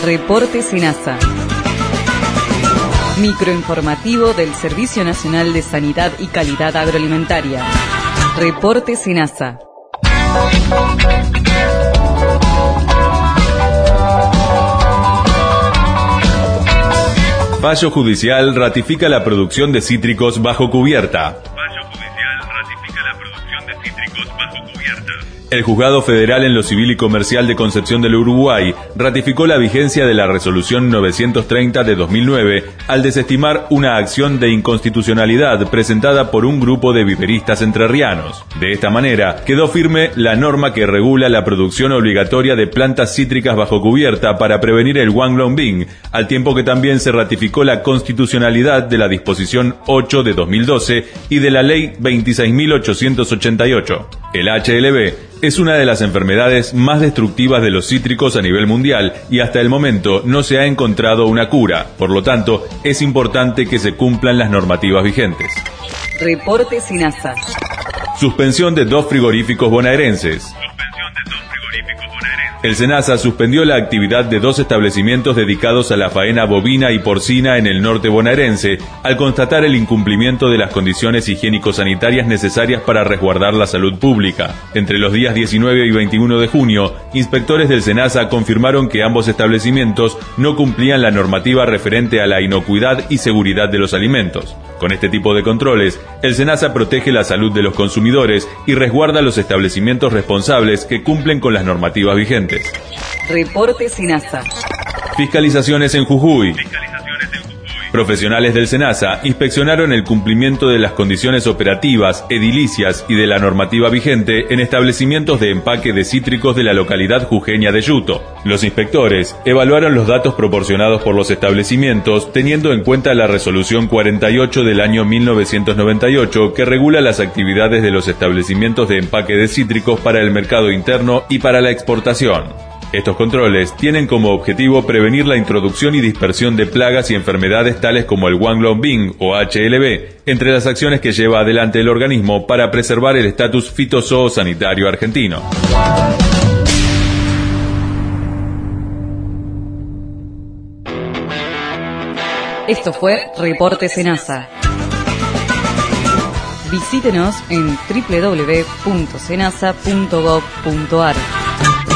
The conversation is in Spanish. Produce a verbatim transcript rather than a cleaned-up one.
Reporte SENASA. Microinformativo del Servicio Nacional de Sanidad y Calidad Agroalimentaria. Reporte SENASA. Fallo judicial ratifica la producción de cítricos bajo cubierta. El Juzgado Federal en lo Civil y Comercial de Concepción del Uruguay ratificó la vigencia de la Resolución novecientos treinta de dos mil nueve al desestimar una acción de inconstitucionalidad presentada por un grupo de viveristas entrerrianos. De esta manera, quedó firme la norma que regula la producción obligatoria de plantas cítricas bajo cubierta para prevenir el Wanglong-Bing, al tiempo que también se ratificó la constitucionalidad de la Disposición ocho de dos mil doce y de la Ley veintiséis mil ochocientos ochenta y ocho. El H L B es una de las enfermedades más destructivas de los cítricos a nivel mundial y hasta el momento no se ha encontrado una cura. Por lo tanto, es importante que se cumplan las normativas vigentes. Reporte SENASA. Suspensión de dos frigoríficos bonaerenses. El SENASA suspendió la actividad de dos establecimientos dedicados a la faena bovina y porcina en el norte bonaerense al constatar el incumplimiento de las condiciones higiénico-sanitarias necesarias para resguardar la salud pública. Entre los días diecinueve y veintiuno de junio, inspectores del SENASA confirmaron que ambos establecimientos no cumplían la normativa referente a la inocuidad y seguridad de los alimentos. Con este tipo de controles, el SENASA protege la salud de los consumidores y resguarda los establecimientos responsables que cumplen con las normativas vigentes. Reporte SENASA. Fiscalizaciones en Jujuy. Profesionales del SENASA inspeccionaron el cumplimiento de las condiciones operativas, edilicias y de la normativa vigente en establecimientos de empaque de cítricos de la localidad jujeña de Yuto. Los inspectores evaluaron los datos proporcionados por los establecimientos teniendo en cuenta la Resolución cuarenta y ocho del año mil novecientos noventa y ocho que regula las actividades de los establecimientos de empaque de cítricos para el mercado interno y para la exportación. Estos controles tienen como objetivo prevenir la introducción y dispersión de plagas y enfermedades tales como el Wanglong-Bing o H L B, entre las acciones que lleva adelante el organismo para preservar el estatus fitosanitario argentino. Esto fue Reporte SENASA. Visítenos en doble u doble u doble u punto senasa punto gov punto ar.